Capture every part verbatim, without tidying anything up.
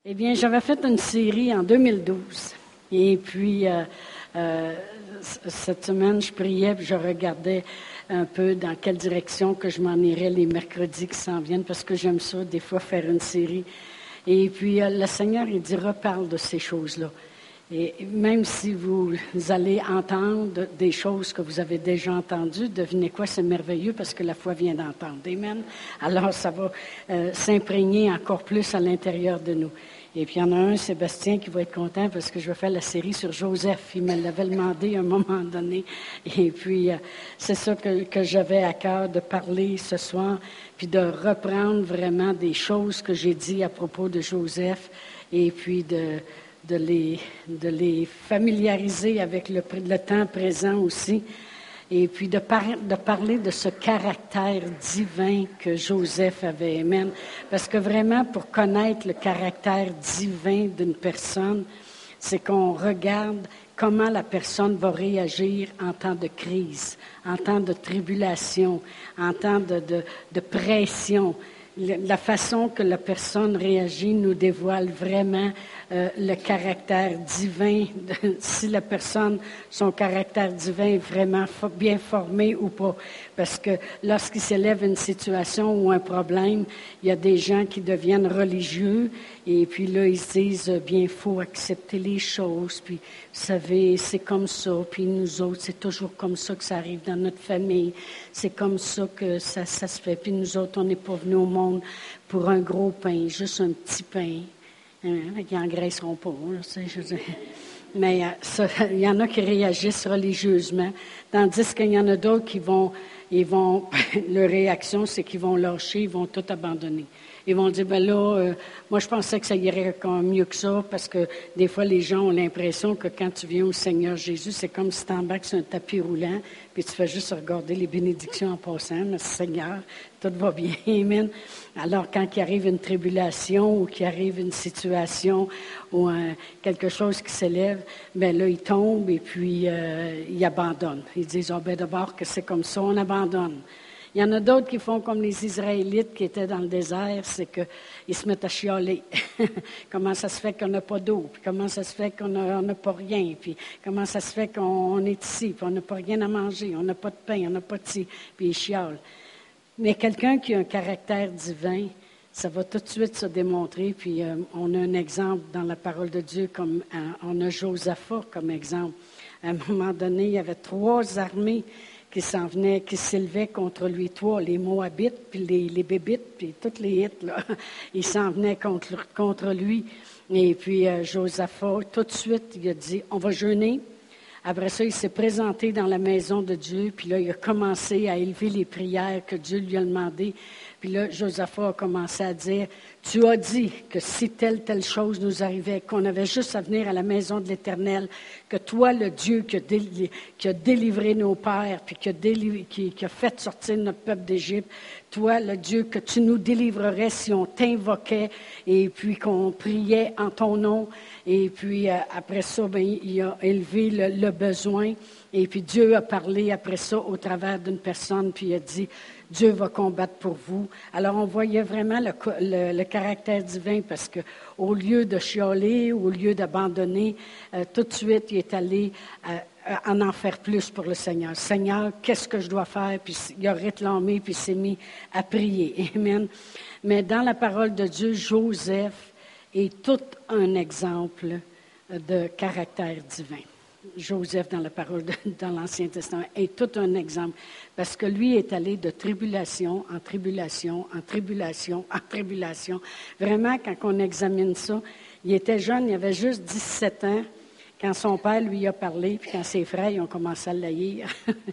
Eh bien, j'avais fait une série en deux mille douze. Et puis, euh, euh, cette semaine, je priais puis je regardais un peu dans quelle direction que je m'en irais les mercredis qui s'en viennent, parce que j'aime ça, des fois, faire une série. Et puis, euh, le Seigneur, il dit, reparle de ces choses-là. Et même si vous allez entendre des choses que vous avez déjà entendues, devinez quoi, c'est merveilleux parce que la foi vient d'entendre. Amen. Alors, ça va euh, s'imprégner encore plus à l'intérieur de nous. Et puis, il y en a un, Sébastien, qui va être content parce que je vais faire la série sur Joseph. Il me l'avait demandé à un moment donné. Et puis, euh, c'est ça que, que j'avais à cœur de parler ce soir, puis de reprendre vraiment des choses que j'ai dit à propos de Joseph, et puis de... De les, de les familiariser avec le, le temps présent aussi, et puis de, par, de parler de ce caractère divin que Joseph avait. Amen. Parce que vraiment, pour connaître le caractère divin d'une personne, c'est qu'on regarde comment la personne va réagir en temps de crise, en temps de tribulation, en temps de, de, de pression. La façon que la personne réagit nous dévoile vraiment euh, le caractère divin, de, si la personne, son caractère divin est vraiment fo- bien formé ou pas. Parce que lorsqu'il s'élève une situation ou un problème, il y a des gens qui deviennent religieux et puis là, ils se disent, bien, il faut accepter les choses, puis vous savez, c'est comme ça, puis nous autres, c'est toujours comme ça que ça arrive dans notre famille, c'est comme ça que ça, ça se fait, puis nous autres, on n'est pas venus au monde pour un gros pain, juste un petit pain, hein, ils n'engraisseront pas, là, tu sais, je veux dire. Mais ça, il y en a qui réagissent religieusement, tandis qu'il y en a d'autres qui vont, ils vont, leur réaction, c'est qu'ils vont lâcher, ils vont tout abandonner. Ils vont dire, ben là, euh, moi je pensais que ça irait quand même mieux que ça, parce que des fois les gens ont l'impression que quand tu viens au Seigneur Jésus, c'est comme si tu embarques sur un tapis roulant, puis tu fais juste regarder les bénédictions en passant. Mais Seigneur, tout va bien, amen. Alors quand il arrive une tribulation ou qu'il arrive une situation ou un, quelque chose qui s'élève, ben là ils tombent et puis euh, ils abandonnent. Ils disent, oh, ben d'abord que c'est comme ça, on abandonne. Il y en a d'autres qui font comme les Israélites qui étaient dans le désert, c'est qu'ils se mettent à chialer. Comment ça se fait qu'on n'a pas d'eau? Puis comment ça se fait qu'on n'a pas rien? Puis comment ça se fait qu'on est ici? Puis on n'a pas rien à manger, on n'a pas de pain, on n'a pas de ci. Puis ils chialent. Mais quelqu'un qui a un caractère divin, ça va tout de suite se démontrer. Puis euh, on a un exemple dans la parole de Dieu, comme euh, on a Josaphat comme exemple. À un moment donné, il y avait trois armées qui s'en venaient, qui s'élevaient contre lui, toi, les Moabites, puis les, les Bébites, puis toutes les Hites, là. Ils s'en venaient contre, contre lui. Et puis, euh, Josaphat, tout de suite, il a dit, on va jeûner. Après ça, il s'est présenté dans la maison de Dieu, puis là, il a commencé à élever les prières que Dieu lui a demandées. Puis là, Josaphat a commencé à dire, tu as dit que si telle, telle chose nous arrivait, qu'on avait juste à venir à la maison de l'Éternel, que toi, le Dieu qui a, déli- qui a délivré nos pères, puis qui a, délivré, qui, qui a fait sortir notre peuple d'Égypte, toi, le Dieu, que tu nous délivrerais si on t'invoquait et puis qu'on priait en ton nom. Et puis, euh, après ça, ben, il a élevé le, le besoin. Et puis, Dieu a parlé après ça au travers d'une personne, puis il a dit, Dieu va combattre pour vous. Alors, on voyait vraiment le, le, le caractère divin parce que au lieu de chialer, au lieu d'abandonner, euh, tout de suite, il est allé euh, en en faire plus pour le Seigneur. Seigneur, qu'est-ce que je dois faire? Puis il a réclamé, puis il s'est mis à prier. Amen. Mais dans la parole de Dieu, Joseph est tout un exemple de caractère divin. Joseph, dans la parole, de, dans l'Ancien Testament, est tout un exemple. Parce que lui est allé de tribulation en tribulation, en tribulation, en tribulation. Vraiment, quand on examine ça, il était jeune, il avait juste dix-sept ans, quand son père lui a parlé, puis quand ses frères ils ont commencé à l'haïr.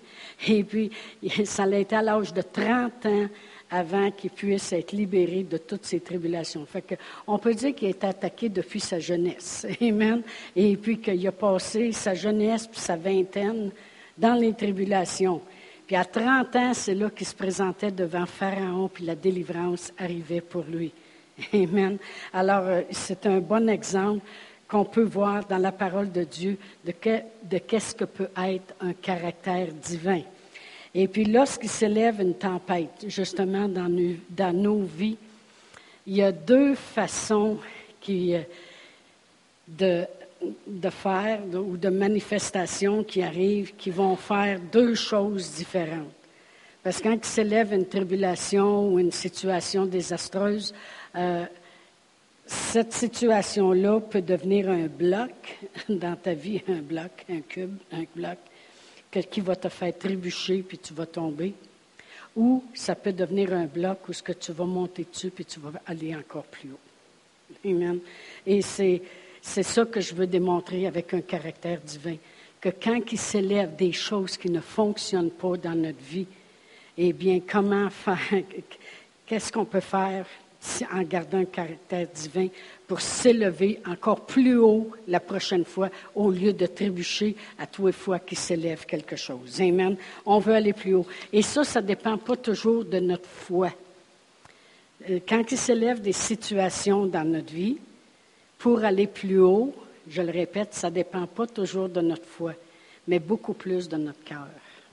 Et puis, ça l'a été à l'âge de trente ans avant qu'il puisse être libéré de toutes ces tribulations. Fait que, on peut dire qu'il a été attaqué depuis sa jeunesse. Amen. Et puis qu'il a passé sa jeunesse puis sa vingtaine dans les tribulations. Puis à trente ans, c'est là qu'il se présentait devant Pharaon, puis la délivrance arrivait pour lui. Amen. Alors, c'est un bon exemple qu'on peut voir dans la parole de Dieu de, que, de qu'est-ce que peut être un caractère divin. Et puis, lorsqu'il s'élève une tempête, justement, dans nos, dans nos vies, il y a deux façons qui, euh, de, de faire de, ou de manifestations qui arrivent qui vont faire deux choses différentes. Parce que quand il s'élève une tribulation ou une situation désastreuse, euh, cette situation-là peut devenir un bloc dans ta vie, un bloc, un cube, un bloc, que, qui va te faire trébucher puis tu vas tomber. Ou ça peut devenir un bloc où ce que tu vas monter dessus puis tu vas aller encore plus haut. Amen. Et c'est, c'est ça que je veux démontrer avec un caractère divin. Que quand il s'élève des choses qui ne fonctionnent pas dans notre vie, eh bien, comment faire, qu'est-ce qu'on peut faire en gardant un caractère divin pour s'élever encore plus haut la prochaine fois au lieu de trébucher à tous les fois qu'il s'élève quelque chose. Amen. On veut aller plus haut. Et ça, ça ne dépend pas toujours de notre foi. Quand il s'élève des situations dans notre vie, pour aller plus haut, je le répète, ça ne dépend pas toujours de notre foi, mais beaucoup plus de notre cœur.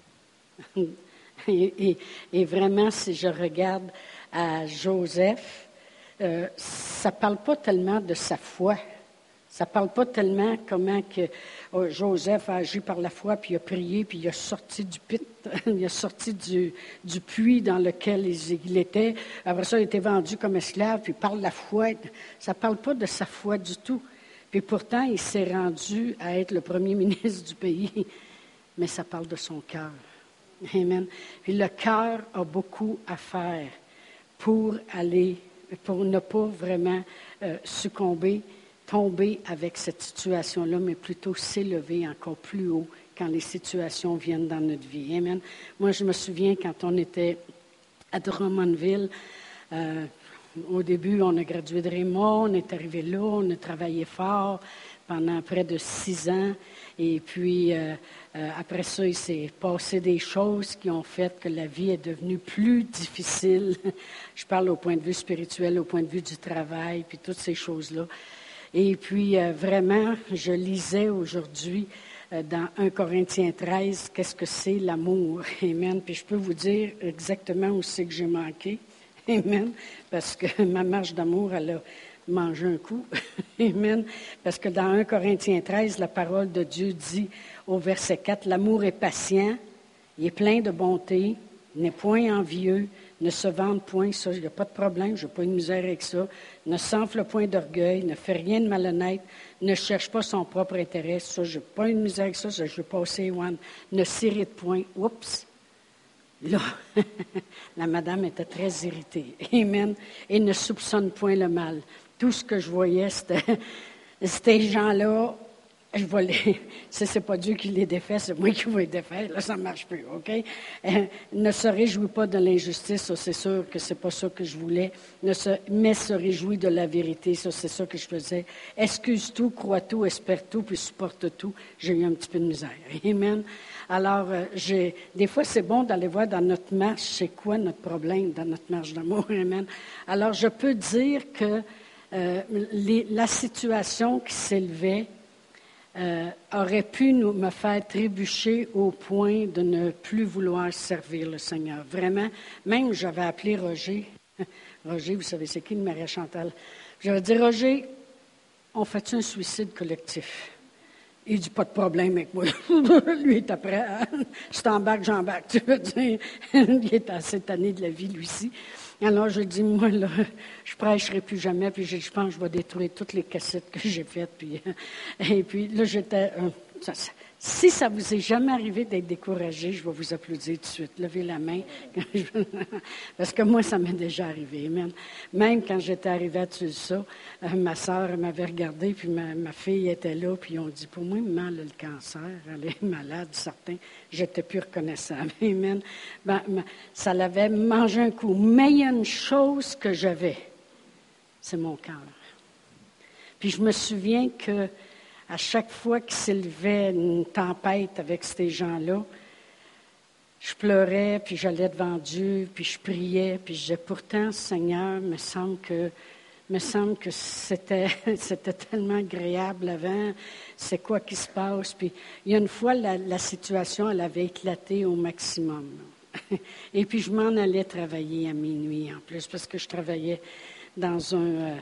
Et, et, et vraiment, si je regarde à Joseph, euh, ça ne parle pas tellement de sa foi. Ça ne parle pas tellement comment que oh, Joseph a agi par la foi, puis il a prié, puis il a sorti du pit, il a sorti du, du puits dans lequel il, il était. Après ça, il a été vendu comme esclave, puis par la foi. Ça ne parle pas de sa foi du tout. Puis pourtant, il s'est rendu à être le premier ministre du pays. Mais ça parle de son cœur. Amen. Puis le cœur a beaucoup à faire pour aller, pour ne pas vraiment euh, succomber, tomber avec cette situation-là, mais plutôt s'élever encore plus haut quand les situations viennent dans notre vie. Amen. Moi, je me souviens quand on était à Drummondville, euh, au début, on a gradué de Raymond, on est arrivé là, on a travaillé fort pendant près de six ans. Et puis, euh, euh, après ça, il s'est passé des choses qui ont fait que la vie est devenue plus difficile. Je parle au point de vue spirituel, au point de vue du travail, puis toutes ces choses-là. Et puis, euh, vraiment, je lisais aujourd'hui euh, dans un Corinthiens treize, qu'est-ce que c'est l'amour. Amen. Puis je peux vous dire exactement où c'est que j'ai manqué. Amen. Parce que ma marche d'amour, elle a mangé un coup. Amen. Parce que dans un Corinthiens treize, la parole de Dieu dit au verset quatre, « L'amour est patient, il est plein de bonté, n'est point envieux, ne se vante point, ça, il n'y a pas de problème, je n'ai pas de misère avec ça, ne s'enfle point d'orgueil, ne fait rien de malhonnête, ne cherche pas son propre intérêt, ça, je n'ai pas de misère avec ça, ça je vais passer, one, ne s'irrite point. » Oups! Là, la madame était très irritée. Amen. Et ne soupçonne point le mal. Tout ce que je voyais, c'était, c'était ces gens-là, je vais les, si ce n'est pas Dieu qui les défait, c'est moi qui vais les défaire. Là, ça ne marche plus, OK? Euh, ne se réjouis pas de l'injustice, ça, c'est sûr que ce n'est pas ça que je voulais. Ne se, mais se réjouis de la vérité, ça, c'est ça que je faisais. Excuse tout, crois tout, espère tout, puis supporte tout. J'ai eu un petit peu de misère. Amen. Alors, euh, j'ai, des fois, c'est bon d'aller voir dans notre marche, c'est quoi notre problème dans notre marche d'amour. Amen. Alors, je peux dire que euh, les, la situation qui s'élevait euh, aurait pu nous, me faire trébucher au point de ne plus vouloir servir le Seigneur. Vraiment, même j'avais appelé Roger. Roger, vous savez, c'est qui le Maria Chantal? J'avais dit, Roger, on fait-tu un suicide collectif? Il dit, pas de problème avec moi. Lui est après. Hein? Je t'embarque, j'embarque. Tu veux dire, il est assez tanné de la vie, lui-ci. Alors, je dis, moi, là, je prêcherai plus jamais. Puis, je, je pense que je vais détruire toutes les cassettes que j'ai faites. Puis, et puis, là, j'étais... Euh, ça, ça, si ça vous est jamais arrivé d'être découragé, je vais vous applaudir tout de suite. Levez la main. Parce que moi, ça m'est déjà arrivé. Même, même quand j'étais arrivée à Tulsa, euh, ma sœur m'avait regardée, puis ma, ma fille était là, puis ils ont dit, pour moi, maman, elle a le cancer, elle est malade, certain. J'étais plus reconnaissable. Amen. Ben, ben, ça l'avait mangé un coup. Mais il y a une chose que j'avais, c'est mon cœur. Puis je me souviens que à chaque fois qu'il s'élevait une tempête avec ces gens-là, je pleurais, puis j'allais devant Dieu, puis je priais, puis je disais, pourtant, Seigneur, me semble que, me semble que c'était, c'était tellement agréable avant, c'est quoi qui se passe? Puis il y a une fois, la, la situation, elle avait éclaté au maximum. Et puis je m'en allais travailler à minuit en plus, parce que je travaillais dans un... Euh,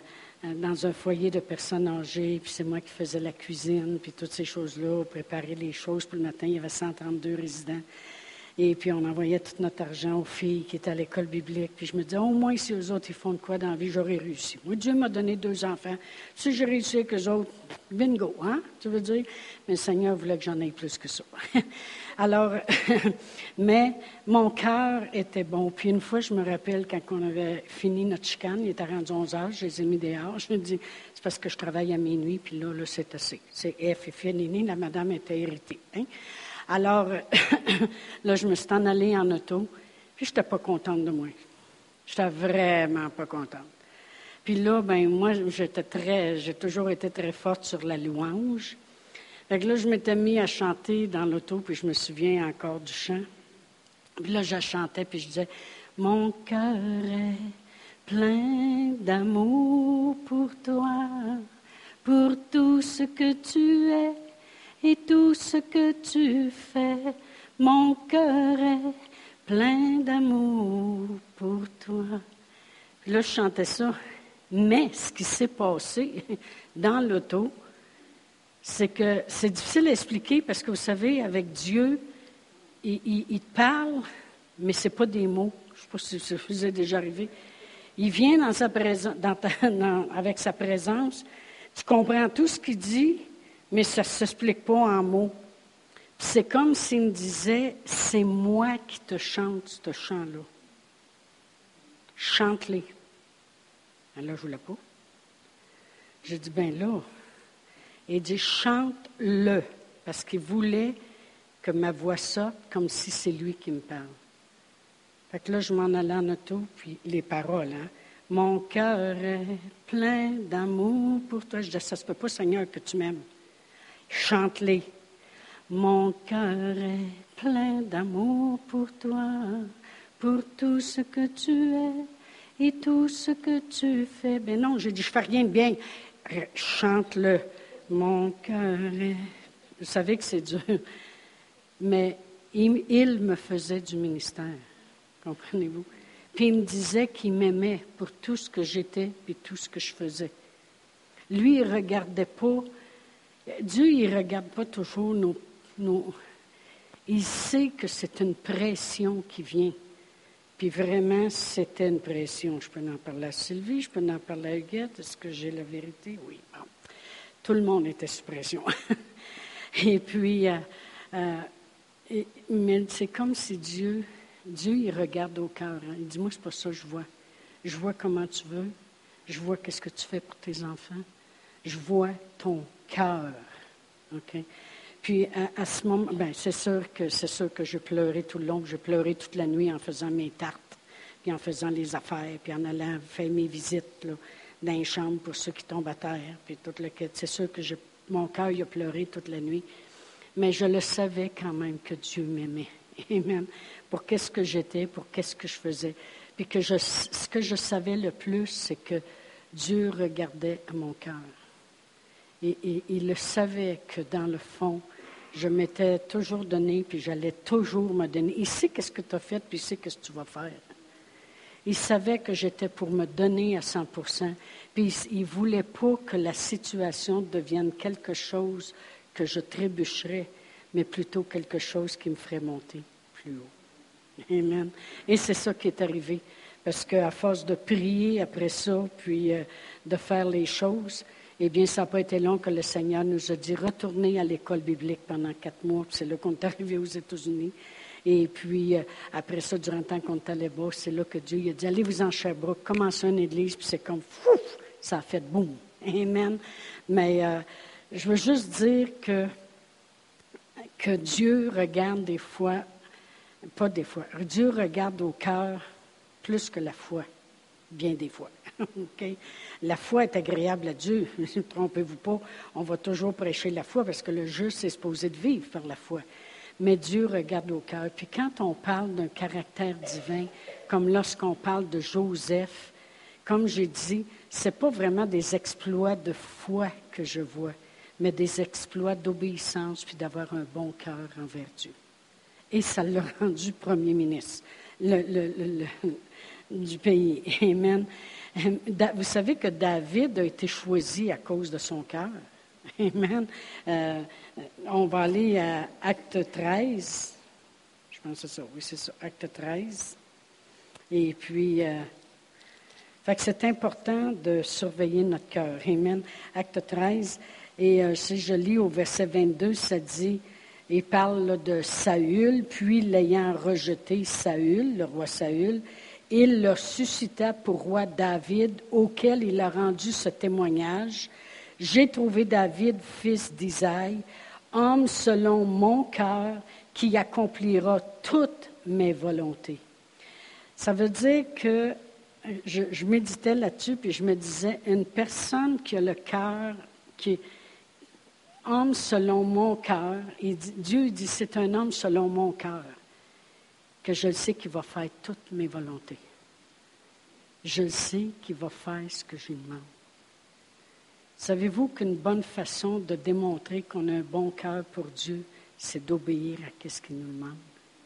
dans un foyer de personnes âgées, puis c'est moi qui faisais la cuisine, puis toutes ces choses-là, préparer les choses. Puis le matin, il y avait cent trente-deux résidents. Et puis, on envoyait tout notre argent aux filles qui étaient à l'école biblique. Puis je me disais, au moins, si eux autres, ils font de quoi dans la vie, j'aurais réussi. Moi, Dieu m'a donné deux enfants. Si j'ai réussi avec eux autres, bingo, hein, tu veux dire? Mais le Seigneur voulait que j'en aie plus que ça. Alors, mais mon cœur était bon. Puis une fois, je me rappelle, quand on avait fini notre chicane, il était rendu onze heures, je les ai mis dehors. Je me dis, c'est parce que je travaille à minuit, puis là, là, c'est assez. C'est F et fini. La madame était irritée, hein? Alors, là, je me suis en allée en auto, puis je n'étais pas contente de moi. Je n'étais vraiment pas contente. Puis là, ben moi, j'étais très, j'ai toujours été très forte sur la louange. Fait que là, je m'étais mis à chanter dans l'auto, puis je me souviens encore du chant. Puis là, je chantais, puis je disais, « Mon cœur est plein d'amour pour toi, pour tout ce que tu es. Et tout ce que tu fais, mon cœur est plein d'amour pour toi. » Puis là, je chantais ça. Mais ce qui s'est passé dans l'auto, c'est que c'est difficile à expliquer parce que vous savez, avec Dieu, il, il, il te parle, mais ce n'est pas des mots. Je ne sais pas si ça vous est déjà arrivé. Il vient dans sa présence, dans ta, dans, avec sa présence. Tu comprends tout ce qu'il dit, mais ça ne s'explique pas en mots. Puis c'est comme s'il me disait, c'est moi qui te chante ce chant-là. Chante-les. Alors, je ne voulais pas. J'ai dit, ben là. Il dit, chante-le. Parce qu'il voulait que ma voix sorte comme si c'est lui qui me parle. Fait que là, je m'en allais en auto, puis les paroles, hein. Mon cœur est plein d'amour pour toi. Je dis, ça ne se peut pas, Seigneur, que tu m'aimes. Chante-les. Mon cœur est plein d'amour pour toi, pour tout ce que tu es et tout ce que tu fais. Ben non, j'ai dit, je fais rien de bien. Chante-le. Mon cœur est... Vous savez que c'est dur. Mais il, il me faisait du ministère. Comprenez-vous? Puis il me disait qu'il m'aimait pour tout ce que j'étais et tout ce que je faisais. Lui, il ne regardait pas... Dieu, il ne regarde pas toujours nos, nos... Il sait que c'est une pression qui vient. Puis vraiment, c'était une pression. Je peux en parler à Sylvie, je peux en parler à Huguette. Est-ce que j'ai la vérité? Oui. Bon. Tout le monde était sous pression. Et puis, euh, euh, et, mais c'est comme si Dieu, Dieu, il regarde au cœur. Hein. Il dit, moi, c'est pas ça que je vois. Je vois comment tu veux. Je vois qu'est-ce que tu fais pour tes enfants. Je vois ton cœur. OK? Puis, à, à ce moment, ben, c'est sûr que c'est sûr que je pleurais tout le long. Je pleurais toute la nuit en faisant mes tartes, puis en faisant les affaires, puis en allant faire mes visites là, dans les chambres pour ceux qui tombent à terre, puis tout le c'est sûr que je, mon cœur il a pleuré toute la nuit. Mais je le savais quand même que Dieu m'aimait. Amen. Pour qu'est-ce que j'étais, pour qu'est-ce que je faisais. Puis que je, ce que je savais le plus, c'est que Dieu regardait à mon cœur. Et, et il le savait que dans le fond, je m'étais toujours donné, puis j'allais toujours me donner. Il sait qu'est-ce que tu as fait, puis il sait qu'est-ce que tu vas faire. Il savait que j'étais pour me donner à cent pour cent. Puis il ne voulait pas que la situation devienne quelque chose que je trébucherais, mais plutôt quelque chose qui me ferait monter plus haut. Amen. Et c'est ça qui est arrivé. Parce qu'à force de prier après ça, puis euh, de faire les choses, eh bien, ça n'a pas été long que le Seigneur nous a dit « Retournez à l'école biblique pendant quatre mois. » Puis c'est là qu'on est arrivé aux États-Unis. Et puis, euh, après ça, durant le temps qu'on est allé bas, c'est là que Dieu il a dit « Allez-vous en Sherbrooke, commencez une église. » Puis c'est comme « Fouf! » Ça a fait « boum! » Amen. Mais euh, je veux juste dire que, que Dieu regarde des fois, pas des fois, Dieu regarde au cœur plus que la foi, bien des fois. Okay? La foi est agréable à Dieu, ne trompez-vous pas, on va toujours prêcher la foi parce que le juste est supposé de vivre par la foi. Mais Dieu regarde au cœur. Puis quand on parle d'un caractère divin, comme lorsqu'on parle de Joseph, comme j'ai dit, ce n'est pas vraiment des exploits de foi que je vois, mais des exploits d'obéissance puis d'avoir un bon cœur envers Dieu. Et ça l'a rendu premier ministre le, le, le, le, du pays. Amen. Vous savez que David a été choisi à cause de son cœur. Amen. Euh, on va aller à Acte treize. Je pense que c'est ça. Oui, c'est ça. Acte treize. Et puis, euh, fait que c'est important de surveiller notre cœur. Amen. Acte treize. Et euh, si je lis au verset vingt-deux, ça dit, il parle là, de Saül, puis l'ayant rejeté Saül, le roi Saül, il le suscita pour roi David, auquel il a rendu ce témoignage. J'ai trouvé David, fils d'Isaïe, homme selon mon cœur, qui accomplira toutes mes volontés. Ça veut dire que je, je méditais là-dessus, puis je me disais, une personne qui a le cœur, qui est homme selon mon cœur, il dit, Dieu il dit, c'est un homme selon mon cœur, que je le sais qu'il va faire toutes mes volontés. Je le sais qu'il va faire ce que je lui demande. Savez-vous qu'une bonne façon de démontrer qu'on a un bon cœur pour Dieu, c'est d'obéir à ce qu'il nous demande?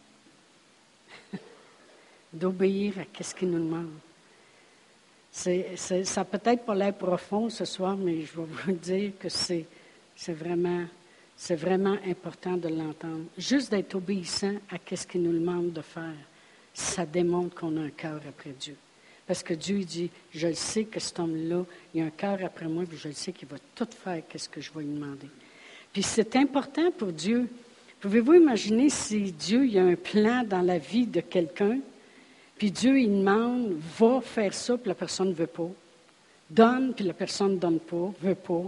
D'obéir à ce qu'il nous demande. C'est, c'est, ça peut être pas l'air profond ce soir, mais je vais vous dire que c'est, c'est, vraiment, c'est vraiment important de l'entendre. Juste d'être obéissant à ce qu'il nous demande de faire, ça démontre qu'on a un cœur après Dieu. Parce que Dieu dit, je le sais que cet homme-là, il a un cœur après moi, puis je le sais qu'il va tout faire ce que je vais lui demander. Puis c'est important pour Dieu. Pouvez-vous imaginer si Dieu il a un plan dans la vie de quelqu'un, puis Dieu il demande, va faire ça, puis la personne ne veut pas. Donne, puis la personne ne donne pas, ne veut pas.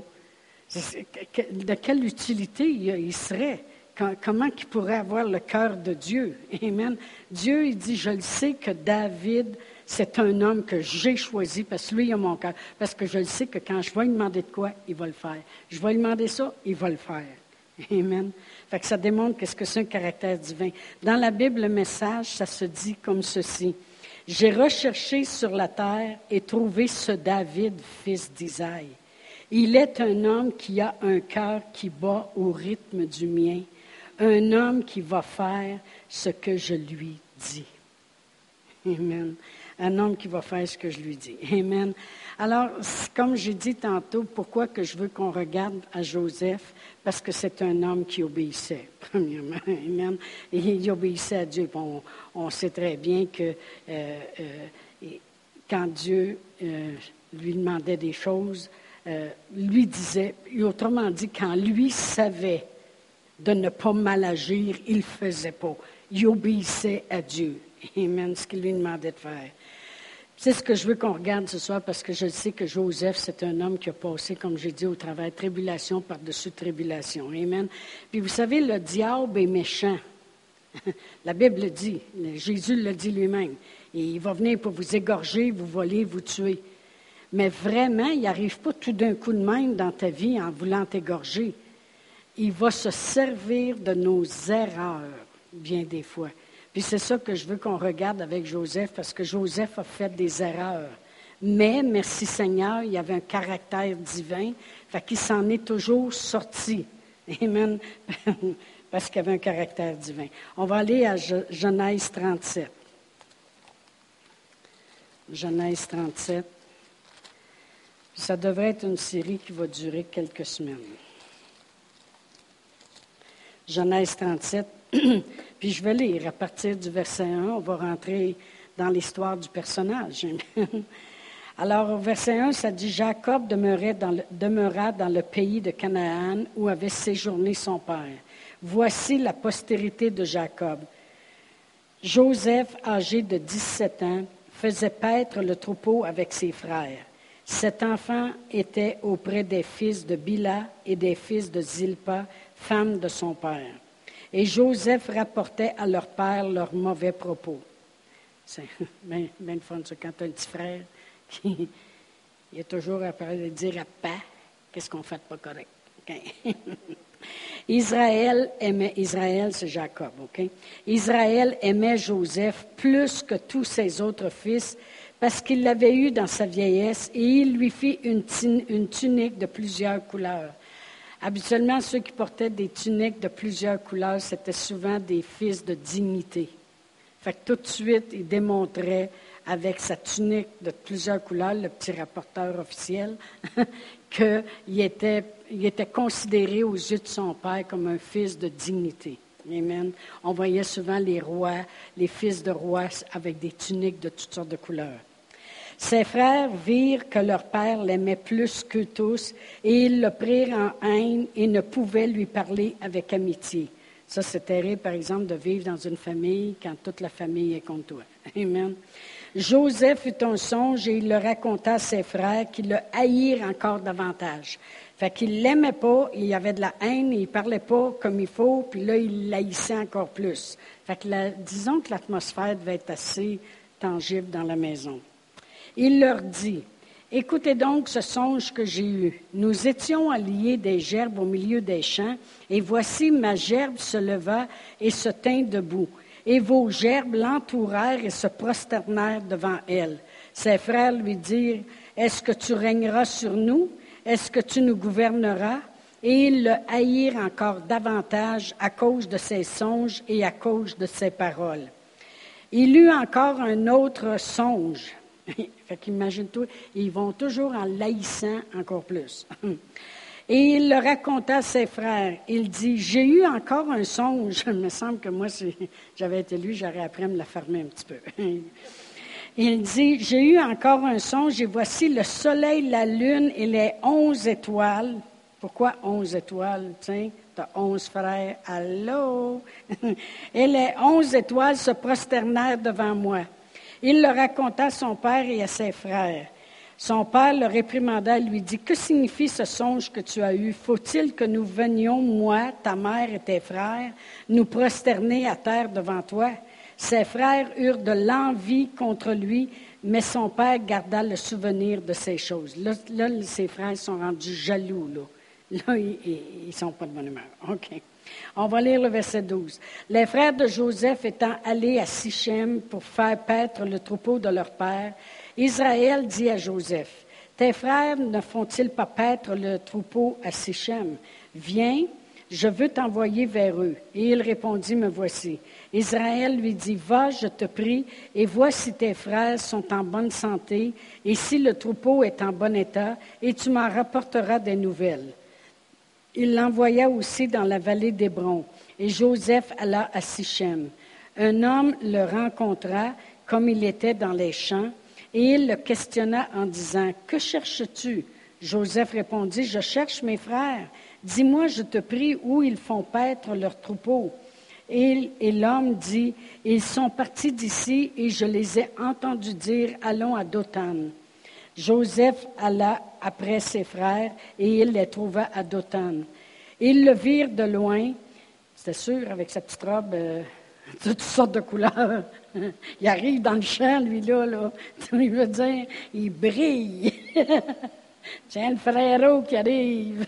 De quelle utilité il serait? Comment il pourrait avoir le cœur de Dieu? Amen. Dieu, il dit, je le sais que David, c'est un homme que j'ai choisi parce que lui, il a mon cœur. Parce que je le sais que quand je vais lui demander de quoi, il va le faire. Je vais lui demander ça, il va le faire. Amen. Fait que ça démontre qu'est-ce que c'est un caractère divin. Dans la Bible, le message, ça se dit comme ceci. J'ai recherché sur la terre et trouvé ce David, fils d'Isaïe. Il est un homme qui a un cœur qui bat au rythme du mien. Un homme qui va faire ce que je lui dis. Amen. Un homme qui va faire ce que je lui dis. Amen. Alors, comme j'ai dit tantôt, pourquoi que je veux qu'on regarde à Joseph? Parce que c'est un homme qui obéissait, premièrement. Amen. Et il obéissait à Dieu. On, on sait très bien que euh, euh, quand Dieu euh, lui demandait des choses, euh, lui disait, autrement dit, quand lui savait de ne pas mal agir, il ne faisait pas. Il obéissait à Dieu. Amen, ce qu'il lui demandait de faire. C'est ce que je veux qu'on regarde ce soir parce que je sais que Joseph, c'est un homme qui a passé, comme j'ai dit, au travers de tribulation par-dessus tribulation. Amen. Puis vous savez, le diable est méchant. La Bible le dit. Jésus le dit lui-même. Et il va venir pour vous égorger, vous voler, vous tuer. Mais vraiment, il n'arrive pas tout d'un coup de même dans ta vie en voulant t'égorger. Il va se servir de nos erreurs, bien des fois. Puis c'est ça que je veux qu'on regarde avec Joseph, parce que Joseph a fait des erreurs. Mais, merci Seigneur, il avait un caractère divin, fait qu'il s'en est toujours sorti. Amen. Parce qu'il avait un caractère divin. On va aller à Genèse trente-sept. Genèse trente-sept. Ça devrait être une série qui va durer quelques semaines. Genèse trente-sept. Puis je vais lire à partir du verset un, on va rentrer dans l'histoire du personnage. Alors, au verset un, ça dit « Jacob demeurait dans le, demeura dans le pays de Canaan où avait séjourné son père. Voici la postérité de Jacob. Joseph, âgé de dix-sept ans, faisait paître le troupeau avec ses frères. Cet enfant était auprès des fils de Bila et des fils de Zilpa, femme de son père. Et Joseph rapportait à leur père leurs mauvais propos. » C'est bien, bien le fun, ça, quand tu as un petit frère qui il est toujours à parler de dire à pas qu'est-ce qu'on fait de pas correct. Okay? Israël aimait, Israël c'est Jacob, ok? Israël aimait Joseph plus que tous ses autres fils parce qu'il l'avait eu dans sa vieillesse et il lui fit une, une tunique de plusieurs couleurs. Habituellement, ceux qui portaient des tuniques de plusieurs couleurs, c'était souvent des fils de dignité. Fait que tout de suite, il démontrait avec sa tunique de plusieurs couleurs, le petit rapporteur officiel, qu'il était, il était considéré aux yeux de son père comme un fils de dignité. Amen. On voyait souvent les rois, les fils de rois avec des tuniques de toutes sortes de couleurs. Ses frères virent que leur père l'aimait plus qu'eux tous et ils le prirent en haine et ne pouvaient lui parler avec amitié. Ça, c'est terrible, par exemple, de vivre dans une famille quand toute la famille est contre toi. Amen. Joseph eut un songe et il le raconta à ses frères qui le haïrent encore davantage. Fait qu'il ne l'aimait pas, il y avait de la haine, il ne parlait pas comme il faut, puis là, il l'haïssait encore plus. Fait que la, disons que l'atmosphère devait être assez tangible dans la maison. Il leur dit, « Écoutez donc ce songe que j'ai eu. Nous étions alliés des gerbes au milieu des champs, et voici ma gerbe se leva et se tint debout. Et vos gerbes l'entourèrent et se prosternèrent devant elle. Ses frères lui dirent, « Est-ce que tu régneras sur nous? Est-ce que tu nous gouverneras? » Et ils le haïrent encore davantage à cause de ses songes et à cause de ses paroles. Il eut encore un autre songe. Fait qu'imagine-toi, ils vont toujours en l'haïssant encore plus. Et il le raconta à ses frères. Il dit, « J'ai eu encore un songe. » Il me semble que moi, si j'avais été lui, j'aurais appris à me la fermer un petit peu. Il dit, « J'ai eu encore un songe et voici le soleil, la lune et les onze étoiles. » Pourquoi onze étoiles? Tiens, tu as onze frères. Allô? Et les onze étoiles se prosternèrent devant moi. Il le raconta à son père et à ses frères. Son père le réprimanda et lui dit, « Que signifie ce songe que tu as eu? Faut-il que nous venions, moi, ta mère et tes frères, nous prosterner à terre devant toi? » Ses frères eurent de l'envie contre lui, mais son père garda le souvenir de ces choses. Là, là ses frères sont rendus jaloux. Là, là ils ne sont pas de bonne humeur. OK. On va lire le verset douze. Les frères de Joseph étant allés à Sichem pour faire paître le troupeau de leur père, Israël dit à Joseph, « Tes frères ne font-ils pas paître le troupeau à Sichem? Viens, je veux t'envoyer vers eux. » Et il répondit, « Me voici. » Israël lui dit, « Va, je te prie, et vois si tes frères sont en bonne santé, et si le troupeau est en bon état, et tu m'en rapporteras des nouvelles. » Il l'envoya aussi dans la vallée d'Hébron, et Joseph alla à Sichem. Un homme le rencontra, comme il était dans les champs, et il le questionna en disant, « Que cherches-tu? » Joseph répondit, « Je cherche mes frères. Dis-moi, je te prie, où ils font paître leur troupeau. » Et, et l'homme dit, « Ils sont partis d'ici, et je les ai entendus dire, allons à Dothan. » Joseph alla après ses frères, et il les trouva à Dothan. Ils le virent de loin, c'était sûr, avec sa petite robe, euh, toutes sortes de couleurs. Il arrive dans le champ, lui-là, là. Il veut dire, il brille. Tiens, le frérot qui arrive.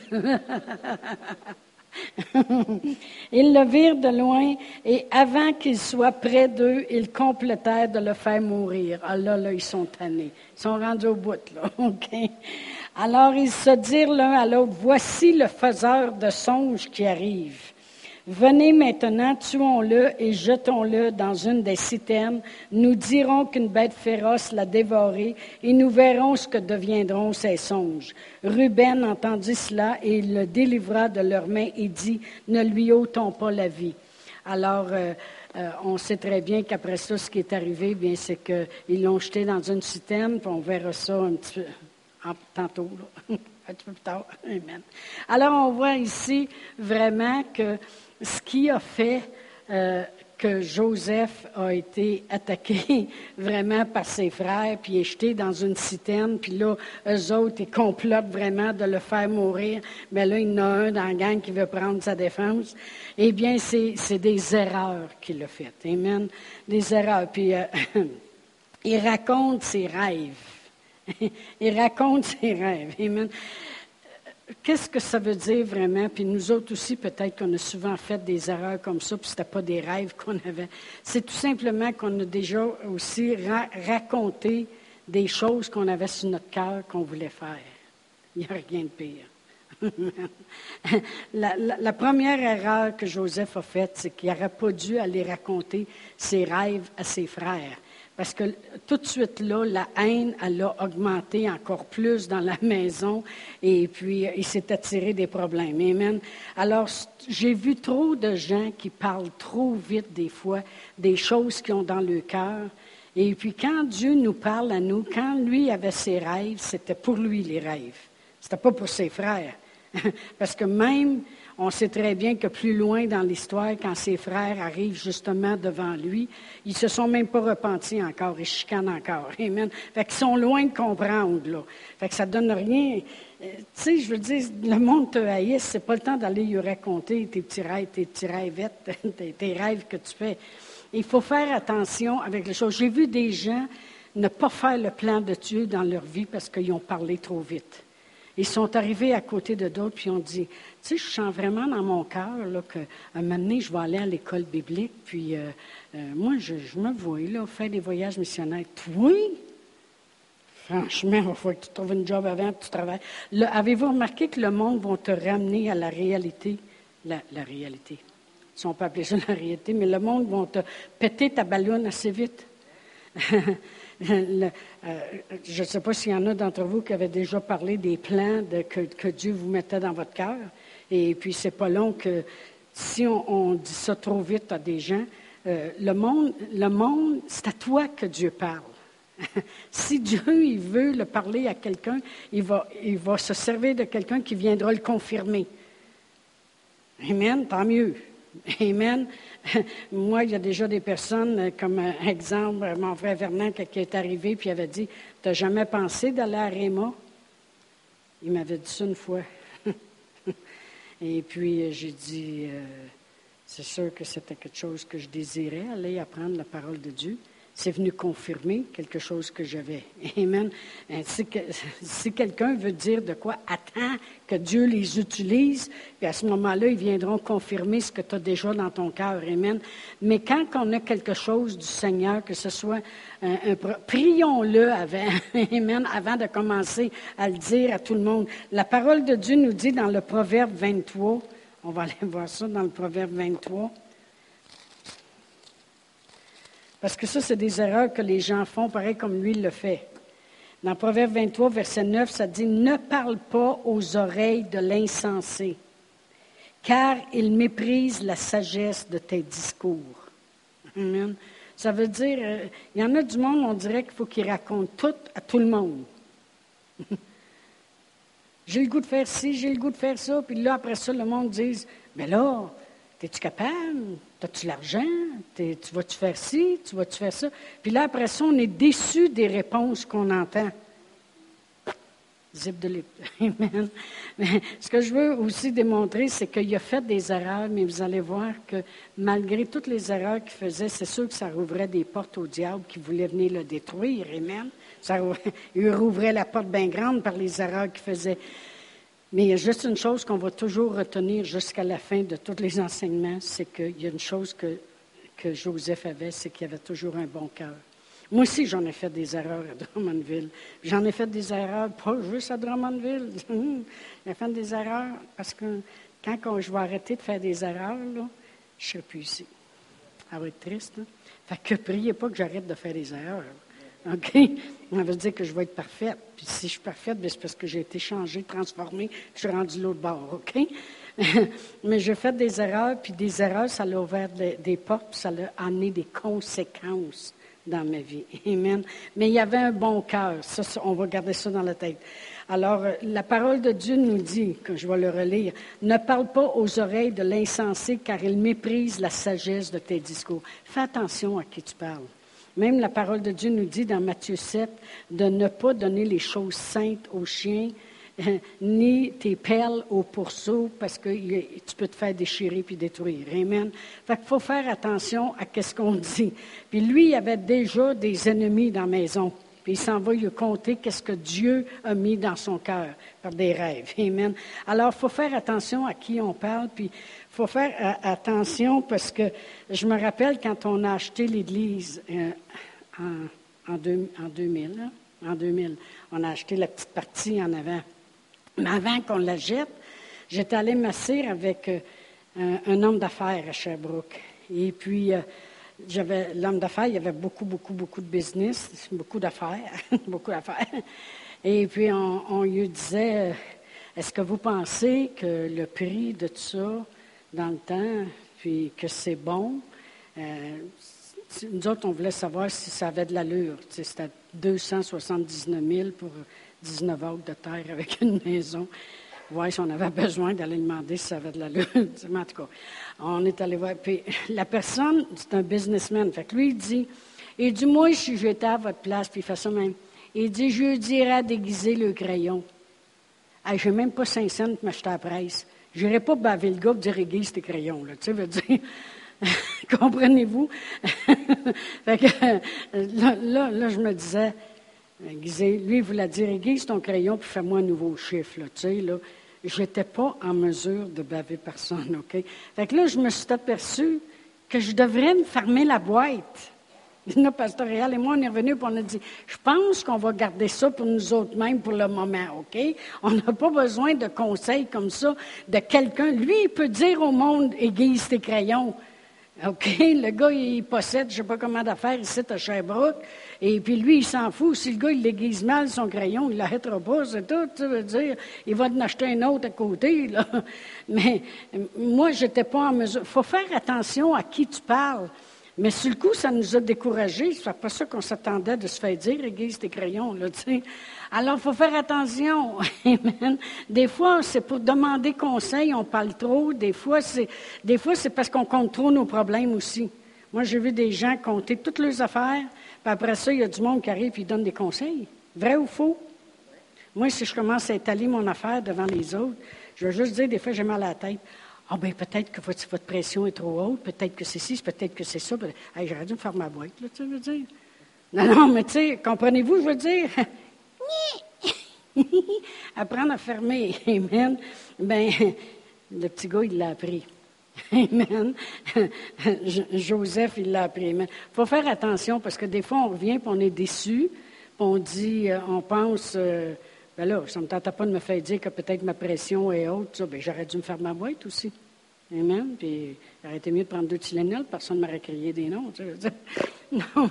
Ils le virent de loin, et avant qu'il soit près d'eux, ils complétèrent de le faire mourir. Ah là, là, ils sont tannés. Ils sont rendus au bout, là. OK? Alors, ils se dirent l'un à l'autre, « Voici le faiseur de songes qui arrive. Venez maintenant, tuons-le et jetons-le dans une des citernes. Nous dirons qu'une bête féroce l'a dévoré et nous verrons ce que deviendront ses songes. » Ruben entendit cela et il le délivra de leurs mains et dit, « Ne lui ôtons pas la vie. » Alors, euh, euh, on sait très bien qu'après ça, ce qui est arrivé, bien, c'est qu'ils l'ont jeté dans une citerne, puis on verra ça un petit peu en, tantôt, là. Un petit peu plus tard. Amen. Alors, on voit ici vraiment que ce qui a fait euh, que Joseph a été attaqué vraiment par ses frères, puis est jeté dans une citerne, puis là, eux autres, ils complotent vraiment de le faire mourir, mais là, il y en a un dans la gang qui veut prendre sa défense. Eh bien, c'est, c'est des erreurs qu'il a faites. Amen. Des erreurs. Puis, euh, il raconte ses rêves. Il raconte ses rêves. Amen. Qu'est-ce que ça veut dire vraiment? Puis nous autres aussi, peut-être qu'on a souvent fait des erreurs comme ça, puis ce n'était pas des rêves qu'on avait. C'est tout simplement qu'on a déjà aussi ra- raconté des choses qu'on avait sur notre cœur qu'on voulait faire. Il n'y a rien de pire. la, la, la première erreur que Joseph a faite, c'est qu'il n'aurait pas dû aller raconter ses rêves à ses frères. Parce que tout de suite là, la haine, elle a augmenté encore plus dans la maison et puis il s'est attiré des problèmes. Amen. Alors, j'ai vu trop de gens qui parlent trop vite des fois des choses qu'ils ont dans le cœur. Et puis quand Dieu nous parle à nous, quand lui avait ses rêves, c'était pour lui les rêves. C'était pas pour ses frères. Parce que même, on sait très bien que plus loin dans l'histoire, quand ses frères arrivent justement devant lui, ils se sont même pas repentis encore, ils chicanent encore. Amen. Fait qu'ils sont loin de comprendre, là. Fait que ça donne rien. Euh, tu sais, je veux dire, le monde te haïsse, c'est pas le temps d'aller lui raconter tes petits rêves, tes petits rêvettes, tes, tes rêves que tu fais. Il faut faire attention avec les choses. J'ai vu des gens ne pas faire le plan de Dieu dans leur vie parce qu'ils ont parlé trop vite. Ils sont arrivés à côté de d'autres, puis ils ont dit, tu sais, je sens vraiment dans mon cœur là, qu'à un moment donné, je vais aller à l'école biblique, puis euh, euh, moi, je, je me vois là, faire des voyages missionnaires. Oui? Franchement, il va falloir que tu trouves une job avant, que tu travailles. Là, avez-vous remarqué que le monde va te ramener à la réalité? La, la réalité. Si on peut appeler ça la réalité, mais le monde va te péter ta ballonne assez vite. Le, euh, je ne sais pas s'il y en a d'entre vous qui avaient déjà parlé des plans de, que, que Dieu vous mettait dans votre cœur. Et puis, c'est pas long que si on, on dit ça trop vite à des gens, euh, le monde, le monde, c'est à toi que Dieu parle. Si Dieu il veut le parler à quelqu'un, il va, il va se servir de quelqu'un qui viendra le confirmer. Amen, tant mieux. Amen. Moi, il y a déjà des personnes, comme exemple, mon frère Vernon, qui est arrivé, puis il avait dit, « Tu n'as jamais pensé d'aller à Réma? » Il m'avait dit ça une fois. Et puis, j'ai dit, euh, c'est sûr que c'était quelque chose que je désirais, aller apprendre la parole de Dieu. C'est venu confirmer quelque chose que j'avais. Amen. Si, si quelqu'un veut dire de quoi, attends que Dieu les utilise, puis à ce moment-là, ils viendront confirmer ce que tu as déjà dans ton cœur. Amen. Mais quand on a quelque chose du Seigneur, que ce soit un, un prions-le avant, amen, avant de commencer à le dire à tout le monde. La parole de Dieu nous dit dans le Proverbe vingt-trois, on va aller voir ça dans le Proverbe vingt-trois. Parce que ça, c'est des erreurs que les gens font, pareil comme lui le fait. Dans Proverbe vingt-trois, verset neuf, ça dit « Ne parle pas aux oreilles de l'insensé, car il méprise la sagesse de tes discours. » Amen. Ça veut dire, euh, il y en a du monde, on dirait qu'il faut qu'ils racontent tout à tout le monde. J'ai le goût de faire ci, j'ai le goût de faire ça, puis là, après ça, le monde dit « Mais là, es-tu capable? As-tu l'argent? T'es, tu vas-tu faire ci? Tu vas-tu faire ça? » Puis là, après ça, on est déçu des réponses qu'on entend. Zip de lip. Amen. Mais ce que je veux aussi démontrer, c'est qu'il a fait des erreurs, mais vous allez voir que malgré toutes les erreurs qu'il faisait, c'est sûr que ça rouvrait des portes au diable qui voulait venir le détruire. Amen. Ça, il rouvrait la porte bien grande par les erreurs qu'il faisait. Mais il y a juste une chose qu'on va toujours retenir jusqu'à la fin de tous les enseignements, c'est qu'il y a une chose que, que Joseph avait, c'est qu'il avait toujours un bon cœur. Moi aussi, j'en ai fait des erreurs à Drummondville. J'en ai fait des erreurs, pas juste à Drummondville. J'ai fait des erreurs parce que quand on, je vais arrêter de faire des erreurs, là, je ne serai plus ici. Ça va être triste. Hein? Fait que priez pas que j'arrête de faire des erreurs. OK? Ça veut dire que je vais être parfaite. Puis si je suis parfaite, bien, c'est parce que j'ai été changée, transformée, je suis rendue de l'autre bord. OK? Mais j'ai fait des erreurs, puis des erreurs, ça a ouvert des, des portes, puis ça a amené des conséquences dans ma vie. Amen. Mais il y avait un bon cœur. Ça, ça, on va garder ça dans la tête. Alors, la parole de Dieu nous dit, que je vais le relire, « Ne parle pas aux oreilles de l'insensé, car il méprise la sagesse de tes discours. » Fais attention à qui tu parles. Même la parole de Dieu nous dit dans Matthieu sept de ne pas donner les choses saintes aux chiens, euh, ni tes perles aux pourceaux, parce que y, tu peux te faire déchirer puis détruire. Amen. Fait qu'il faut faire attention à ce qu'on dit. Puis lui, il avait déjà des ennemis dans la maison. Puis il s'en va lui compter qu'est-ce que Dieu a mis dans son cœur par des rêves. Amen. Alors, il faut faire attention à qui on parle, puis il faut faire euh, attention parce que je me rappelle quand on a acheté l'église euh, en, en, deux, en deux mille, hein, en deux mille, on a acheté la petite partie en avant. Mais avant qu'on la jette, j'étais allée m'asseoir avec euh, un, un homme d'affaires à Sherbrooke. Et puis, euh, j'avais l'homme d'affaires, il y avait beaucoup, beaucoup, beaucoup de business, beaucoup d'affaires, beaucoup d'affaires. Et puis, on, on lui disait, est-ce que vous pensez que le prix de tout ça, dans le temps, puis que c'est bon? Euh, nous autres, on voulait savoir si ça avait de l'allure. Tu sais, c'était deux cent soixante-dix-neuf mille pour dix-neuf acres de terre avec une maison. Voir si on avait besoin d'aller demander si ça avait de l'allure. Mais en tout cas, on est allé voir. Puis la personne, c'est un businessman. Fait que lui, il dit, il dit, moi, si j'étais à votre place, puis il fait ça même, il dit, je lui dirais à déguiser le crayon. Hey, je n'ai même pas cinq cents pour m'acheter à la presse. Je n'irais pas baver le gars pour dire, aiguise tes crayons. Là. Tu sais, veut dire, comprenez-vous? Fait que là, là, là, je me disais, aiguiser, lui, il voulait dire, aiguise ton crayon, puis fais-moi un nouveau chiffre. Là, tu sais, là. Je n'étais pas en mesure de baver personne, OK? Fait que là, je me suis aperçue que je devrais me fermer la boîte. Là, Pasteur Réal et moi, on est revenus et on a dit, je pense qu'on va garder ça pour nous autres mêmes pour le moment, OK? On n'a pas besoin de conseils comme ça de quelqu'un. Lui, il peut dire au monde, aiguise tes crayons. OK? Le gars, il possède, je ne sais pas comment d'affaires ici à Sherbrooke. Et puis lui, il s'en fout. Si le gars, il l'aiguise mal, son crayon, il ne l'arrêtera pas, c'est tout. Ça veut dire, il va en acheter un autre à côté, là. Mais moi, je n'étais pas en mesure. Il faut faire attention à qui tu parles. Mais sur le coup, ça nous a découragés. C'est pas ça qu'on s'attendait de se faire dire, aiguise tes crayons, là, tu sais. Alors, il faut faire attention. Amen. Des fois, c'est pour demander conseil, on parle trop. Des fois, c'est, des fois, c'est parce qu'on compte trop nos problèmes aussi. Moi, j'ai vu des gens compter toutes leurs affaires, puis après ça, il y a du monde qui arrive et qui donne des conseils. Vrai ou faux? Moi, si je commence à étaler mon affaire devant les autres, je vais juste dire, des fois, j'ai mal à la tête. Ah, bien, peut-être que votre, votre pression est trop haute, peut-être que c'est ci, peut-être que c'est ça. Hey, j'aurais dû me faire ma boîte, là, tu veux dire. Non, non, mais tu sais, comprenez-vous, je veux dire? Apprendre à fermer. Amen. Bien, le petit gars, il l'a appris. Amen. Joseph, il l'a appris. Amen. Il faut faire attention parce que des fois, on revient et on est déçu. Puis on dit, on pense, euh, ben là, ça ne me tentait pas de me faire dire que peut-être ma pression est haute. Ça, ben, j'aurais dû me faire ma boîte aussi. Amen. Puis, il aurait été mieux de prendre deux Tylenol, personne ne m'aurait crié des noms. Tu sais, non,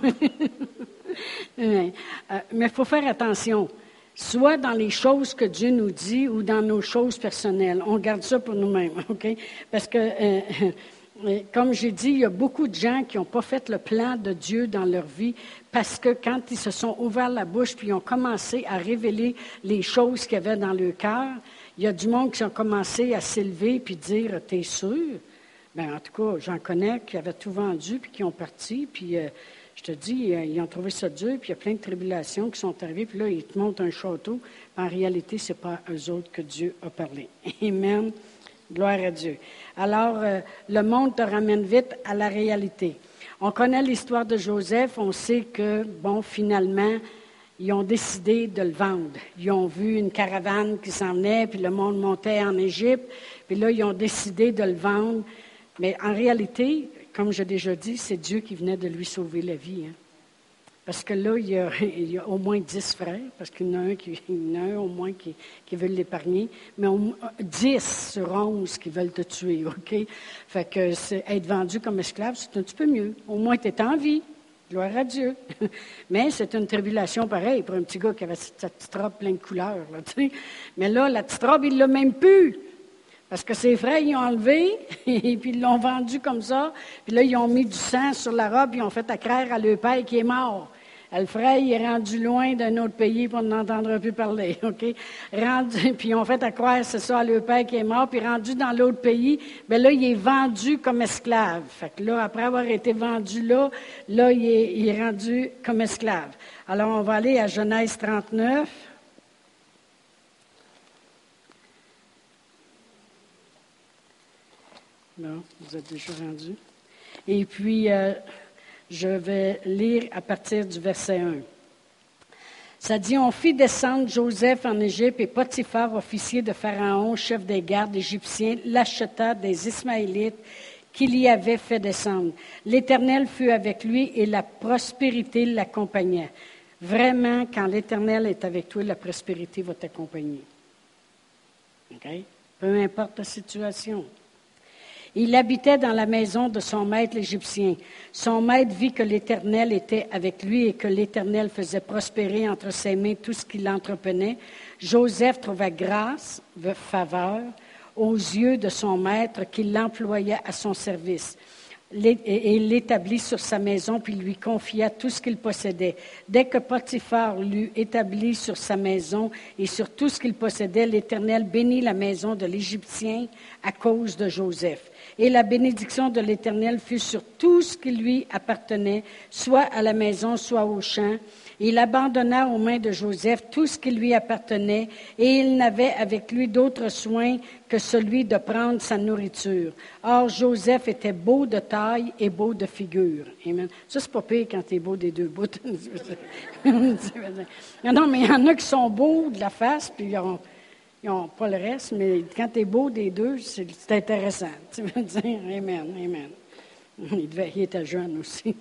mais il faut faire attention. Soit dans les choses que Dieu nous dit ou dans nos choses personnelles. On garde ça pour nous-mêmes, OK? Parce que, euh, euh, comme j'ai dit, il y a beaucoup de gens qui n'ont pas fait le plan de Dieu dans leur vie parce que quand ils se sont ouverts la bouche puis ils ont commencé à révéler les choses qu'il y avait dans leur cœur, il y a du monde qui ont commencé à s'élever puis dire « T'es sûr? » Bien, en tout cas, j'en connais qui avaient tout vendu puis qui ont parti, puis... Euh, je te dis, ils ont trouvé ça dur, puis il y a plein de tribulations qui sont arrivées, puis là, ils te montrent un château. En réalité, ce n'est pas à eux autres que Dieu a parlé. Amen. Gloire à Dieu. Alors, euh, le monde te ramène vite à la réalité. On connaît l'histoire de Joseph. On sait que, bon, finalement, ils ont décidé de le vendre. Ils ont vu une caravane qui s'en venait, puis le monde montait en Égypte. Puis là, ils ont décidé de le vendre. Mais en réalité, comme j'ai déjà dit, c'est Dieu qui venait de lui sauver la vie. Hein? Parce que là, il y, a, il y a au moins dix frères, parce qu'il y en a un, qui, il y en a un au moins qui, qui veut l'épargner, mais au, dix sur onze qui veulent te tuer, OK? Fait que c'est, être vendu comme esclave, c'est un petit peu mieux. Au moins, tu es en vie. Gloire à Dieu. Mais c'est une tribulation pareille pour un petit gars qui avait cette petite robe pleine de couleurs. Là, tu sais. Mais là, la petite robe, il ne l'a même plus. Parce que ses frères, ils ont enlevé, et puis ils l'ont vendu comme ça. Puis là, ils ont mis du sang sur la robe, puis ils ont fait accraire à leur père qui est mort. Le frère, il est rendu loin d'un autre pays, puis on n'entendra plus parler, OK? Rendu, puis ils ont fait accroire, c'est ça, à leur père qui est mort, puis rendu dans l'autre pays, bien là, il est vendu comme esclave. Fait que là, après avoir été vendu là, là, il est, il est rendu comme esclave. Alors, on va aller à Genèse trente-neuf. Non, vous êtes déjà rendu. Et puis, euh, je vais lire à partir du verset un. Ça dit, on fit descendre Joseph en Égypte et Potiphar, officier de Pharaon, chef des gardes égyptiens, l'acheta des Ismaélites qu'il y avait fait descendre. L'Éternel fut avec lui et la prospérité l'accompagnait. Vraiment, quand l'Éternel est avec toi, la prospérité va t'accompagner. OK? Peu importe la situation. Il habitait dans la maison de son maître l'Égyptien. Son maître vit que l'Éternel était avec lui et que l'Éternel faisait prospérer entre ses mains tout ce qu'il entreprenait. Joseph trouva grâce, faveur, aux yeux de son maître qui l'employa à son service. Et il l'établit sur sa maison, puis lui confia tout ce qu'il possédait. Dès que Potiphar l'eut établi sur sa maison et sur tout ce qu'il possédait, l'Éternel bénit la maison de l'Égyptien à cause de Joseph. Et la bénédiction de l'Éternel fut sur tout ce qui lui appartenait, soit à la maison, soit au champ. Il abandonna aux mains de Joseph tout ce qui lui appartenait, et il n'avait avec lui d'autre soin que celui de prendre sa nourriture. Or, Joseph était beau de taille et beau de figure. Amen. Ça, c'est pas pire quand tu es beau des deux bouts. Non, mais il y en a qui sont beaux de la face, puis ils ont... Ils n'ont pas le reste, mais quand tu es beau des deux, c'est, c'est intéressant. Tu veux dire, amen, amen. Il, devait, il était jeune aussi.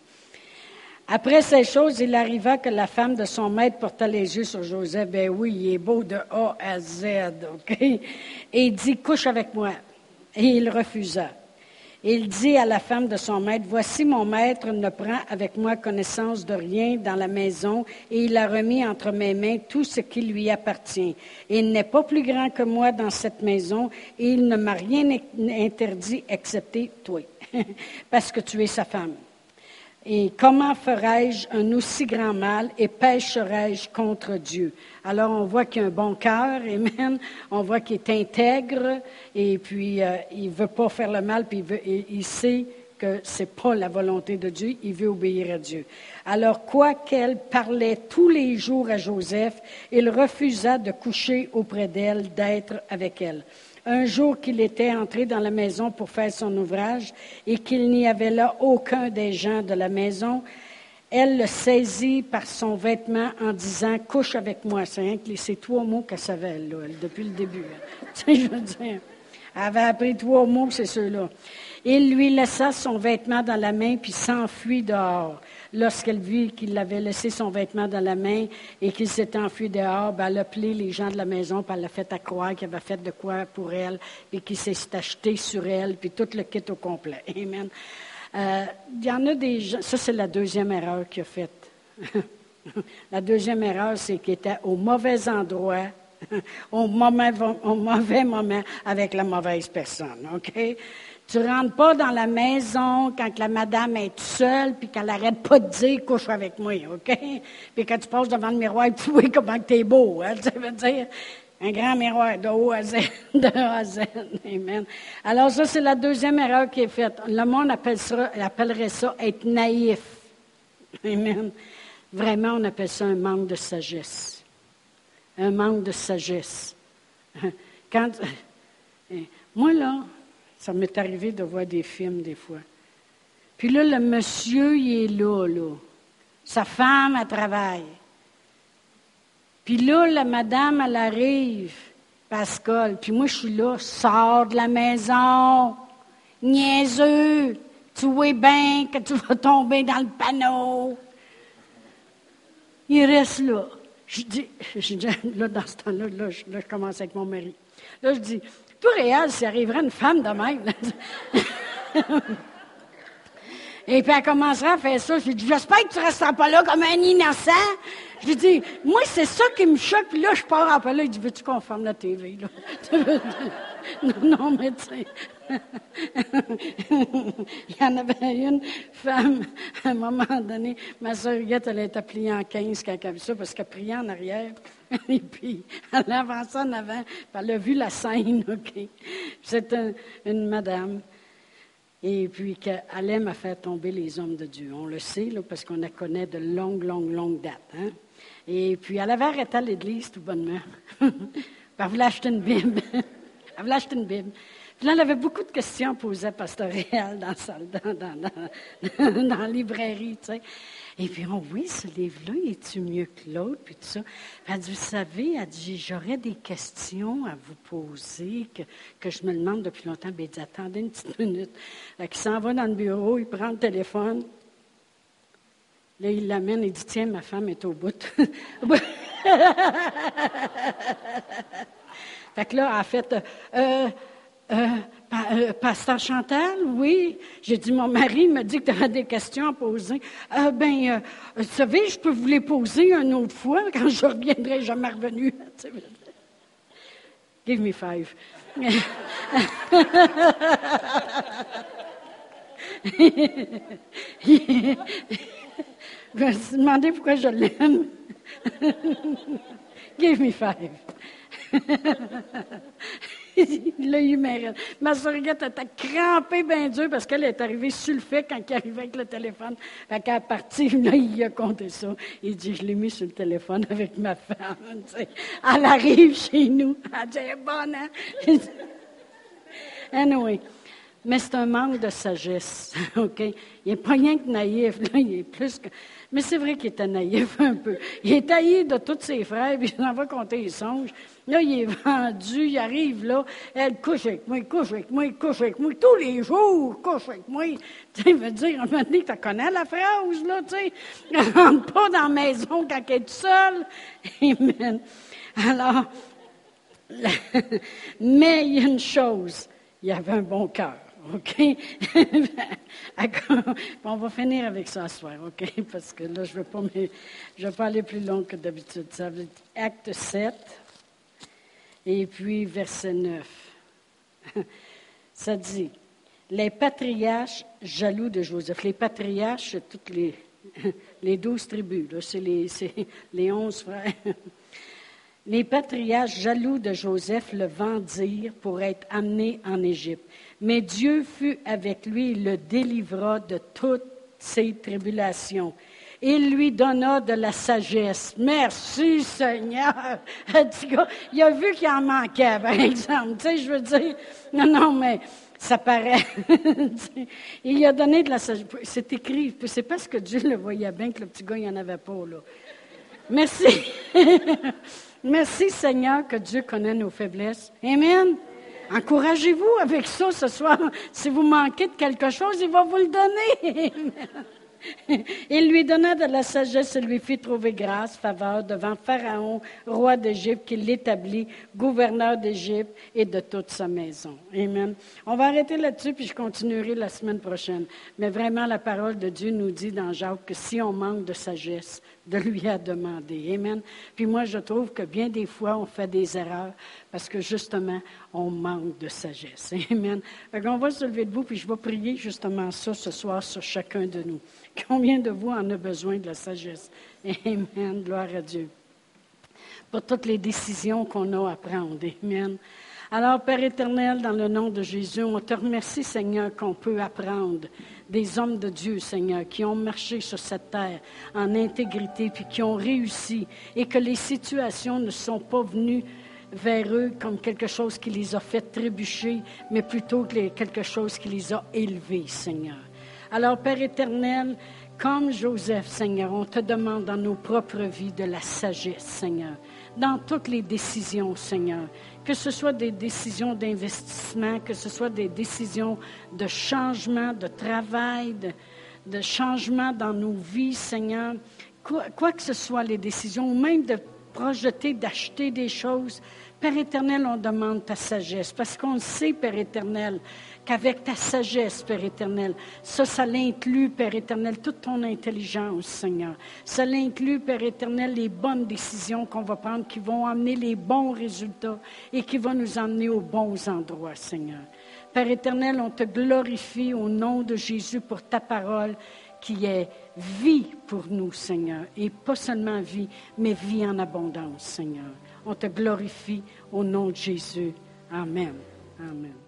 Après ces choses, il arriva que la femme de son maître porta les yeux sur Joseph. Ben oui, il est beau de A à Z, OK? Et il dit, couche avec moi. Et il refusa. Il dit à la femme de son maître, voici mon maître ne prend avec moi connaissance de rien dans la maison et il a remis entre mes mains tout ce qui lui appartient. Et il n'est pas plus grand que moi dans cette maison et il ne m'a rien interdit excepté toi, parce que tu es sa femme. Et comment ferais-je un aussi grand mal et pécherais-je contre Dieu? Alors, on voit qu'il a un bon cœur, amen. On voit qu'il est intègre et puis euh, il ne veut pas faire le mal, puis il, veut, il, il sait que ce n'est pas la volonté de Dieu, il veut obéir à Dieu. Alors, quoiqu'elle parlait tous les jours à Joseph, il refusa de coucher auprès d'elle, d'être avec elle. Un jour qu'il était entré dans la maison pour faire son ouvrage et qu'il n'y avait là aucun des gens de la maison, elle le saisit par son vêtement en disant « Couche avec moi ». C'est rien que ces trois mots qu'elle savait, elle, là, depuis le début. Tu sais, je veux dire, elle avait appris trois mots, c'est ceux-là. Il lui laissa son vêtement dans la main puis s'enfuit dehors. Lorsqu'elle vit qu'il avait laissé son vêtement dans la main et qu'il s'était enfui dehors, ben elle a appelé les gens de la maison, puis elle l'a fait à croire qu'il avait fait de quoi pour elle, puis qu'il s'est acheté sur elle, puis tout le kit au complet. Amen. Euh, il y en a des gens, ça c'est la deuxième erreur qu'il a faite. La deuxième erreur, c'est qu'il était au mauvais endroit, au mauvais, au mauvais moment, avec la mauvaise personne, OK? Tu ne rentres pas dans la maison quand la madame est toute seule puis qu'elle n'arrête pas de dire « couche avec moi », OK? Puis quand tu passes devant le miroir, tu vois comment tu es beau, hein? Ça veut dire un grand miroir de haut à Z, de A à Z. Amen. Alors ça, c'est la deuxième erreur qui est faite. Le monde appelle ça, appellerait ça être naïf. Amen. Vraiment, on appelle ça un manque de sagesse. Un manque de sagesse. Quand, moi, là, ça m'est arrivé de voir des films des fois. Puis là, le monsieur, il est là, là. Sa femme, elle travaille. Puis là, la madame, elle arrive, Pascal. Puis moi, je suis là, sors de la maison, niaiseux, tu vois bien que tu vas tomber dans le panneau. Il reste là. Je dis, je dis là, dans ce temps-là, là, je, là, je commence avec mon mari. Là, je dis, tout réel, s'il arriverait une femme de même. Et puis elle commencera à faire ça. Je lui dis, j'espère que tu ne resteras pas là comme un innocent. Je lui dis, moi, c'est ça qui me choque. Puis là, je pars en là. Il dit, veux-tu qu'on ferme la T V, là? Non, non, mais tu sais. Il y en avait une femme, à un moment donné, ma soeur Huguette, elle était pliée en quinze quand elle a vu ça, parce qu'elle priait en arrière. Et puis, elle a avancé en avant, puis elle a vu la scène, OK? C'était une madame. Et puis, qu'elle aime à faire tomber les hommes de Dieu. On le sait, là, parce qu'on la connaît de longue, longue, longue date. Hein? Et puis, elle avait arrêté à l'église tout bonnement. Puis, elle voulait acheter une Bible. Elle voulait acheter une Bible. Puis là, elle avait beaucoup de questions posées à Pasteur Réal dans, dans, dans, dans, dans la librairie, tu sais. Et puis, on oui, ce livre-là, est-tu mieux que l'autre? Puis tout ça. Puis elle dit, vous savez, elle dit, j'aurais des questions à vous poser que, que je me demande depuis longtemps. Bien, il dit, attendez une petite minute. Fait qu'il s'en va dans le bureau, il prend le téléphone. Là, il l'amène, il dit, tiens, ma femme est au bout. Fait que là, elle a fait, euh, Euh, pa- euh, Pasteur Chantal, oui. J'ai dit, mon mari me dit que tu avais des questions à poser. Euh, ben, euh, vous savez, je peux vous les poser une autre fois quand je reviendrai jamais revenu. Give me five. Je me suis demandé pourquoi je l'aime. Give me five. Il l'a eu, mais ma surrogate était crampée bien dur parce qu'elle est arrivée sur le fait quand il arrivait avec le téléphone. Fait qu'à partir là, il a compté ça. Il dit, je l'ai mis sur le téléphone avec ma femme. Tu sais. Elle arrive chez nous. Elle dit, elle est bonne, hein? Anyway. Mais c'est un manque de sagesse, OK? Il n'est pas rien que naïf, là, il est plus que... Mais c'est vrai qu'il était naïf un peu. Il est taillé de tous ses frères, puis il en va compter les songes. Là, il est vendu, il arrive là, elle couche avec moi, il couche avec moi, il couche avec moi, tous les jours, il couche avec moi. Tu sais, veut dire, à un moment donné, tu connais la phrase, là, tu sais. Elle ne rentre pas dans la maison quand elle est seule. Amen. Alors, la... mais il y a une chose, il avait un bon cœur. OK? On va finir avec ça ce soir, OK? Parce que là, je ne veux pas me... je vais pas aller plus long que d'habitude. Ça veut dire acte sept, et puis verset neuf. Ça dit, les patriarches jaloux de Joseph. Les patriarches, c'est toutes les, les douze tribus, là, c'est les, c'est les onze frères. Les patriarches jaloux de Joseph le vendirent pour être amené en Égypte. Mais Dieu fut avec lui, il le délivra de toutes ses tribulations. Il lui donna de la sagesse. Merci Seigneur. Il a vu qu'il en manquait, par exemple. Tu sais, je veux dire, non, non, mais ça paraît. Il lui a donné de la sagesse. C'est écrit, c'est parce que Dieu le voyait bien que le petit gars, il n'y en avait pas, là. Merci. Merci Seigneur que Dieu connaît nos faiblesses. Amen. Encouragez-vous avec ça ce soir. Si vous manquez de quelque chose, il va vous le donner. Il lui donna de la sagesse et lui fit trouver grâce, faveur devant Pharaon, roi d'Égypte, qui l'établit gouverneur d'Égypte et de toute sa maison. Amen. On va arrêter là-dessus, puis je continuerai la semaine prochaine. Mais vraiment, la parole de Dieu nous dit dans Jacques que si on manque de sagesse, de lui à demander. Amen. Puis moi, je trouve que bien des fois, on fait des erreurs parce que justement, on manque de sagesse. Amen. Fait qu'on va se lever debout, puis je vais prier justement ça ce soir sur chacun de nous. Combien de vous en a besoin de la sagesse? Amen. Gloire à Dieu. Pour toutes les décisions qu'on a à prendre. Amen. Alors, Père éternel, dans le nom de Jésus, on te remercie, Seigneur, qu'on peut apprendre des hommes de Dieu, Seigneur, qui ont marché sur cette terre en intégrité, puis qui ont réussi, et que les situations ne sont pas venues vers eux comme quelque chose qui les a fait trébucher, mais plutôt que quelque chose qui les a élevés, Seigneur. Alors, Père éternel, comme Joseph, Seigneur, on te demande dans nos propres vies de la sagesse, Seigneur, dans toutes les décisions, Seigneur, que ce soit des décisions d'investissement, que ce soit des décisions de changement, de travail, de, de changement dans nos vies, Seigneur, quoi, quoi que ce soit les décisions, ou même de projeter, d'acheter des choses. Père éternel, on demande ta sagesse, parce qu'on sait, Père éternel, qu'avec ta sagesse, Père éternel, ça, ça l'inclut, Père éternel, toute ton intelligence, Seigneur. Ça l'inclut, Père éternel, les bonnes décisions qu'on va prendre, qui vont amener les bons résultats et qui vont nous emmener aux bons endroits, Seigneur. Père éternel, on te glorifie au nom de Jésus pour ta parole, qui est vie pour nous, Seigneur. Et pas seulement vie, mais vie en abondance, Seigneur. On te glorifie au nom de Jésus. Amen. Amen.